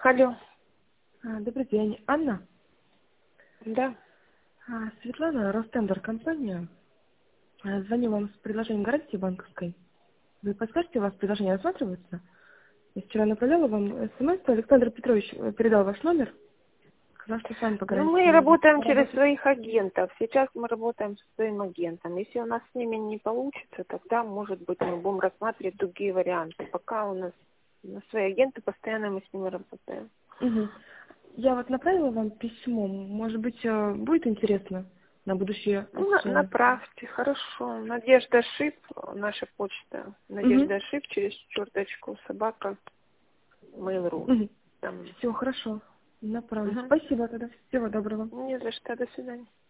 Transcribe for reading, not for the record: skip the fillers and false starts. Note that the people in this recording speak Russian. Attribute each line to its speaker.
Speaker 1: Алло.
Speaker 2: Добрый день, Анна.
Speaker 1: Да.
Speaker 2: Светлана, Ростендер компания. Звоню вам с предложением гарантии банковской. Вы подскажете, у вас предложение рассматривается? Я вчера направляла вам смс, Александр Петрович передал ваш номер. Сказал, что с вами по
Speaker 1: Ну,
Speaker 2: гарантии
Speaker 1: мы
Speaker 2: можно
Speaker 1: работаем через
Speaker 2: поработать.
Speaker 1: своих агентов. Сейчас мы работаем со своим агентом. Если у нас с ними не получится, тогда, может быть, мы будем рассматривать другие варианты. Пока у нас свои агенты, постоянно мы с ними работаем.
Speaker 2: Угу. Я вот направила вам письмо. Может быть, будет интересно на будущее
Speaker 1: Ну,
Speaker 2: посещение?
Speaker 1: направьте, хорошо. Надежда Шип, наша почта.
Speaker 2: Угу.
Speaker 1: Надежда Шип через черточку собака Mail.ru.
Speaker 2: Угу.
Speaker 1: Там.
Speaker 2: Все, хорошо. Направлю.
Speaker 1: Угу.
Speaker 2: Спасибо тогда. Всего доброго.
Speaker 1: Не за что. До свидания.